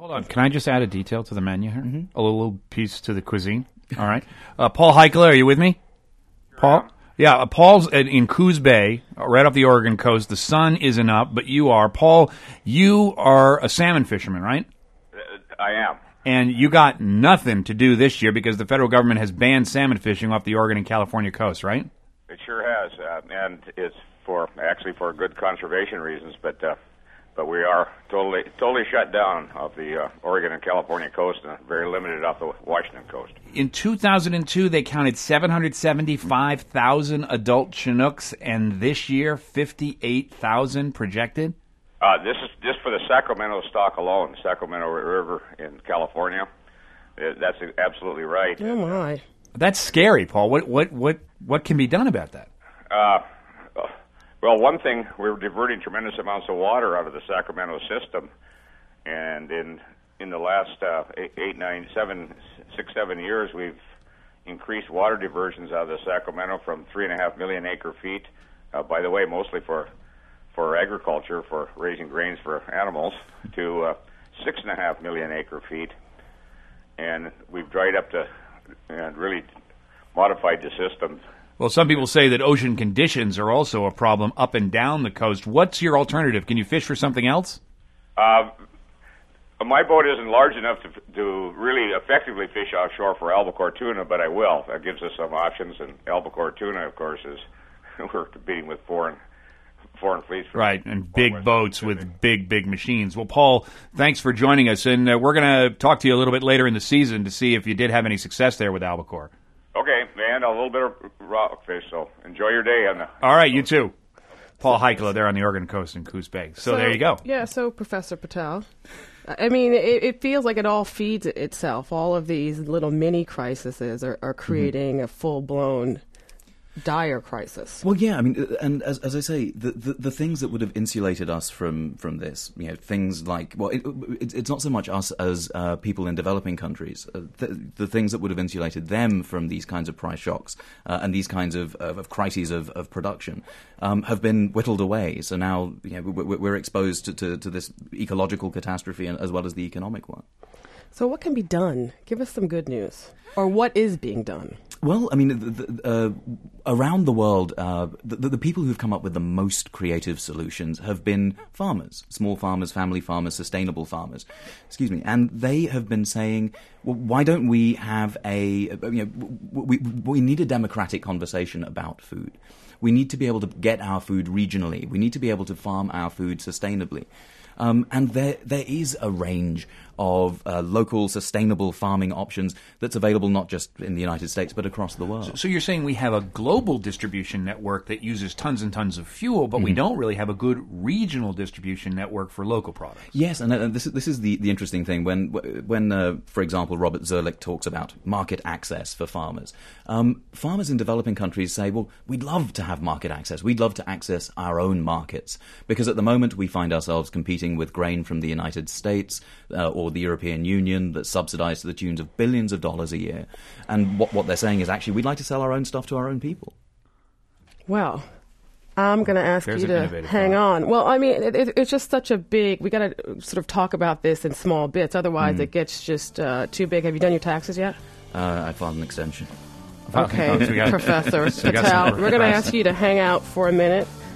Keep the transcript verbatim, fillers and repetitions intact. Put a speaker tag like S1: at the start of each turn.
S1: Hold on. Can I just add a detail to the menu here?
S2: Mm-hmm.
S1: A little, little piece to the cuisine. All right. Uh, Paul Heikkila, are you with me? Paul? Yeah, uh, Paul's in, in Coos Bay, uh, right off the Oregon coast. The sun isn't up, but you are. Paul, you are a salmon fisherman, right?
S3: Uh, I am.
S1: And you got nothing to do this year because the federal government has banned salmon fishing off the Oregon and California coast, right?
S3: It sure has, uh, and it's for actually for good conservation reasons, but uh, but we are totally totally shut down off the uh, Oregon and California coast and very limited off the Washington coast.
S1: In two thousand two, they counted seven hundred seventy-five thousand adult Chinooks, and this year, fifty-eight thousand projected?
S3: Uh, this is just for the Sacramento stock alone, Sacramento River in California. Uh, that's absolutely right.
S4: Oh, my.
S1: That's scary, Paul. What what what what can be done about that?
S3: Uh, well, one thing, we're diverting tremendous amounts of water out of the Sacramento system, and in in the last uh, eight, eight, nine, seven, six, seven years, we've increased water diversions out of the Sacramento from three and a half million acre feet. Uh, by the way, mostly for for agriculture, for raising grains for animals, to uh, six and a half million acre feet, and we've dried up to and really modified the system.
S1: Well, some people say that ocean conditions are also a problem up and down the coast. What's your alternative? Can you fish for something else?
S3: Uh, my boat isn't large enough to, to really effectively fish offshore for albacore tuna, but I will. That gives us some options, and albacore tuna, of course, is we're competing with foreign foreign fleets.
S1: Right, and big boats with big, big machines. Well, Paul, thanks for joining us, and uh, we're going to talk to you a little bit later in the season to see if you did have any success there with albacore.
S3: Okay, and a little bit of rockfish, so enjoy your day. On the
S1: All right, you too. Paul Heikkila there on the Oregon coast in Coos Bay. So, so there you go.
S4: Yeah, so Professor Patel, I mean, it, it feels like it all feeds itself. All of these little mini crises are, are creating mm-hmm. a full-blown dire crisis.
S2: Well, yeah, I mean, and as, as I say, the, the the things that would have insulated us from from this, you know, things like, well, it, it, it's not so much us as uh, people in developing countries. Uh, the, the things that would have insulated them from these kinds of price shocks uh, and these kinds of, of, of crises of, of production um, have been whittled away. So now, you know, we're exposed to, to, to this ecological catastrophe as well as the economic one.
S4: So what can be done? Give us some good news. Or what is being done?
S2: Well, I mean, the, the, uh, around the world, uh, the, the people who've come up with the most creative solutions have been farmers, small farmers, family farmers, sustainable farmers. Excuse me. And they have been saying, well, why don't we have a, you know, we, we need a democratic conversation about food. We need to be able to get our food regionally. We need to be able to farm our food sustainably. Um, and there there is a range of uh, local sustainable farming options that's available not just in the United States but across the world.
S1: So, so you're saying we have a global distribution network that uses tons and tons of fuel, but mm-hmm. we don't really have a good regional distribution network for local products.
S2: Yes, and uh, this is this is the, the interesting thing when when uh, for example Robert Zurlick talks about market access for farmers. Um, farmers in developing countries say, well, we'd love to have market access. We'd love to access our own markets because at the moment we find ourselves competing with grain from the United States uh, or the European Union that's subsidized to the tunes of billions of dollars a year. And what, what they're saying is actually we'd like to sell our own stuff to our own people.
S4: Well, I'm going to ask
S1: There's
S4: you to hang thought. on. Well, I mean, it, it, it's just such a big, we got to sort of talk about this in small bits. Otherwise, mm. it gets just uh, too big. Have you done your taxes yet?
S2: Uh, I filed an extension.
S4: Okay,
S1: oh, so got,
S4: Professor so Patel, we're going to ask you to hang out for a minute.